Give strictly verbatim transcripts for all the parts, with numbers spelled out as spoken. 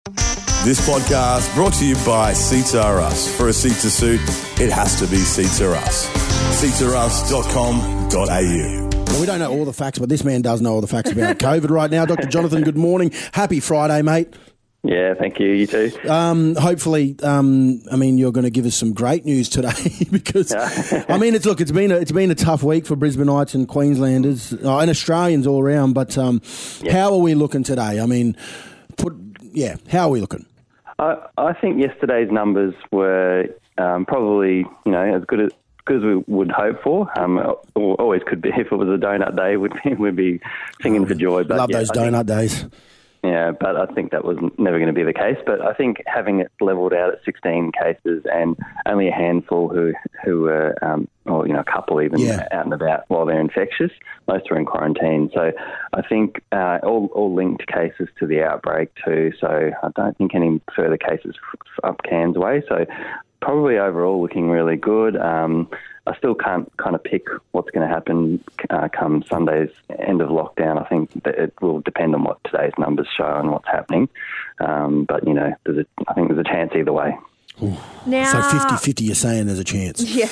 This podcast brought to you by Seats Are Us. For a seat to suit, it has to be Seats Are Us. seats are us dot com dot a u. Well, we don't know all the facts, but this man does know all the facts about COVID right now. Doctor Jonathan, good morning. Happy Friday, mate. Yeah, thank you. You too. Um, hopefully, um, I mean, you're going to give us some great news today because, I mean, it's look, it's been a, it's been a tough week for Brisbaneites and Queenslanders uh, and Australians all around. But um, yeah. How are we looking today? I mean, put yeah, how are we looking? I, I think yesterday's numbers were um, probably, you know, as good as good as we would hope for. Um, always could be. If it was a donut day, we'd be, we'd be singing oh, for joy. But love yeah, those I donut think, days. Yeah, but I think that was never going to be the case. But I think having it levelled out at sixteen cases and only a handful who who were, um, or you know, a couple even yeah. out and about while they're infectious, most are in quarantine. So I think uh, all all linked cases to the outbreak too. So I don't think any further cases up Cairns way. So probably overall looking really good. Um, I still can't kind of pick what's going to happen uh, come Sunday's end of lockdown. I think that it will depend on what today's numbers show and what's happening. Um, but, you know, there's a, I think there's a chance either way. Ooh. Now, so fifty-fifty you're saying there's a chance. Yeah.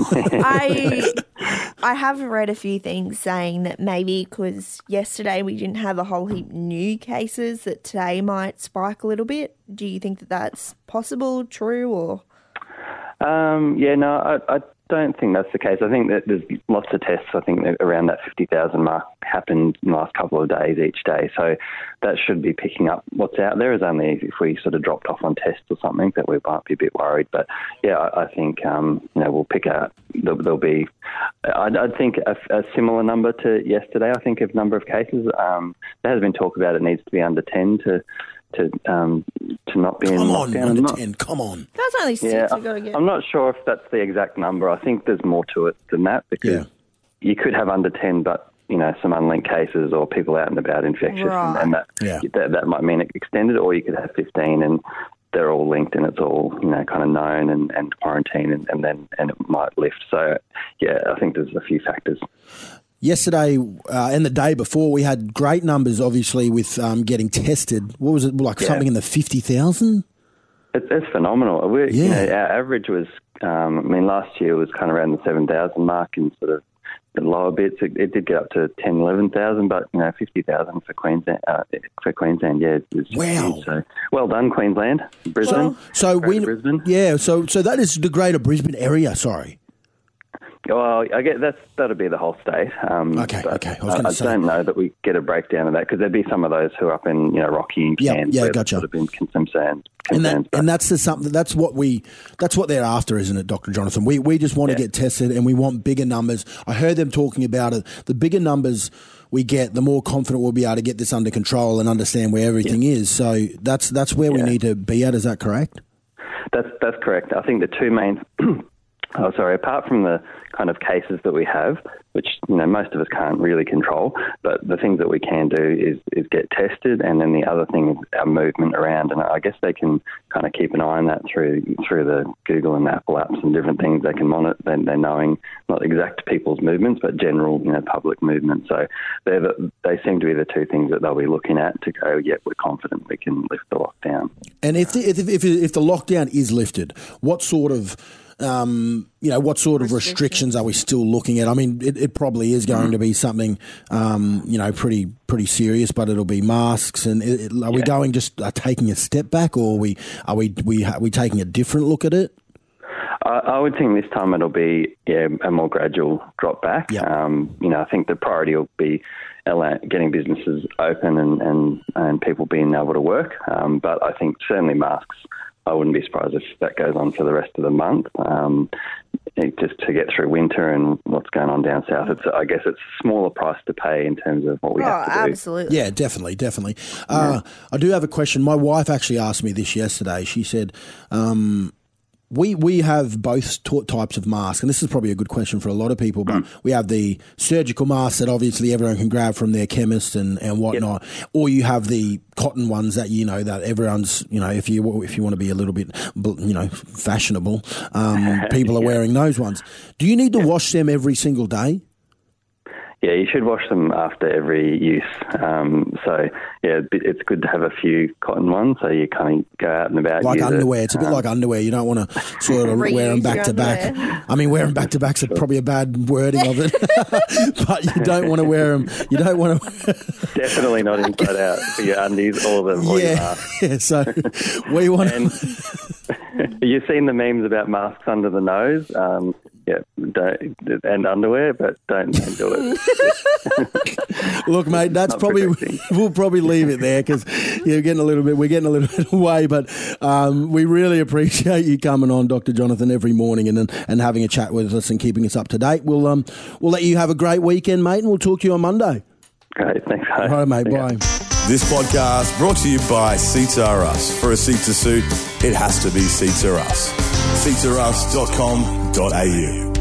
I I have read a few things saying that maybe because yesterday we didn't have a whole heap new cases that today might spike a little bit. Do you think that that's possible, true, or...? Um, yeah, no, I, I don't think that's the case. I think that there's lots of tests. I think that around that fifty thousand mark happened in the last couple of days each day. So that should be picking up what's out there. Is only if we sort of dropped off on tests or something that we might be a bit worried. But yeah, I, I think um, you know we'll pick out. There'll, there'll be, I'd, I'd think a, a similar number to yesterday. I think of number of cases. Um, there has been talk about it needs to be under ten to. To um to not be come in on, lockdown. under not, ten, come on. That's only six yeah, we've got to get. I'm not sure if that's the exact number. I think there's more to it than that because yeah. you could have under ten, but you know some unlinked cases or people out and about infectious, right. and, and that, yeah. that that might mean it extended, or you could have fifteen and they're all linked and it's all you know kind of known and, and quarantine, and, and then and it might lift. So yeah, I think there's a few factors. Yesterday uh, and the day before, we had great numbers, obviously, with um, getting tested. What was it, like yeah. something in the fifty thousand? It's, it's phenomenal. We're, yeah. you know, our average was, um, I mean, last year was kind of around the seven thousand mark and sort of the lower bits. It, it did get up to ten, eleven thousand, but, you know, fifty thousand for Queensland, uh, for Queensland, yeah. It's wow. Huge, so well done, Queensland. Brisbane. So, so we, Brisbane. Yeah, so, so that is the greater Brisbane area, sorry. Well, I get that's that'll be the whole state. Um, okay, but okay. I, was I, I say. don't know that we get a breakdown of that because there'd be some of those who are up in you know Rocky and Cairns. Yeah, yeah, where gotcha. Sort of been concerned, and that, and that's the something. That's what we. That's what they're after, isn't it, Doctor Jonathan? We we just want yeah. to get tested, and we want bigger numbers. I heard them talking about it. The bigger numbers we get, the more confident we'll be able to get this under control and understand where everything yeah. is. So that's that's where yeah. we need to be at. Is that correct? That's that's correct. I think the two main. Oh, sorry. Apart from the kind of cases that we have, which you know most of us can't really control, but the things that we can do is, is get tested, and then the other thing is our movement around. And I guess they can kind of keep an eye on that through through the Google and Apple apps and different things. They can monitor. They're, they're knowing not exact people's movements, but general you know public movement. So they're the, they seem to be the two things that they'll be looking at to go. Yeah, we're confident we can lift the lockdown. And if the, if if, if the lockdown is lifted, what sort of Um, you know, what sort of restrictions are we still looking at? I mean, it, it probably is going mm. to be something, um, you know, pretty pretty serious, but it'll be masks. And it, it, are we yeah. going just uh, taking a step back, or are we are we we are we taking a different look at it? I, I would think this time it'll be yeah, a more gradual drop back. Yeah. Um, you know, I think the priority will be getting businesses open and, and, and people being able to work. Um, but I think certainly masks. I wouldn't be surprised if that goes on for the rest of the month, um, it, just to get through winter and what's going on down south. It's, I guess it's a smaller price to pay in terms of what we oh, have to do. Absolutely. Yeah, definitely, definitely. Uh, yeah. I do have a question. My wife actually asked me this yesterday. She said, um, We we have both t- types of masks, and this is probably a good question for a lot of people, but mm. we have the surgical masks that obviously everyone can grab from their chemist and, and whatnot, yep. or you have the cotton ones that, you know, that everyone's, you know, if you if you want to be a little bit, you know, fashionable, um, people are yeah. wearing those ones. Do you need to wash them every single day? yeah, you should wash them after every use. Um, so, yeah, it's good to have a few cotton ones so you kind of go out and about. Like use underwear. It. It's a bit um, like underwear. You don't want to sort of Reuse wear them back your to back. underwear. I mean, wear them back to back is probably a bad wording of it. But you don't want to wear them. You don't want to. Definitely not inside out for your undies or the or your Yeah, mask. yeah. So we want And to. you've seen the memes about masks under the nose. Um, yeah, don't, and underwear, but don't, don't do it. Look, mate, that's Not probably protecting. we'll probably leave it there because you're getting a little bit. We're getting a little bit away, but um, we really appreciate you coming on, Doctor Jonathan, every morning and and having a chat with us and keeping us up to date. We'll um we'll let you have a great weekend, mate, and we'll talk to you on Monday. Great, thanks. All All right, mate. Bye. This podcast brought to you by Seatar Us. For a seat to suit, it has to be Seatar Us. seatar us dot com dot a u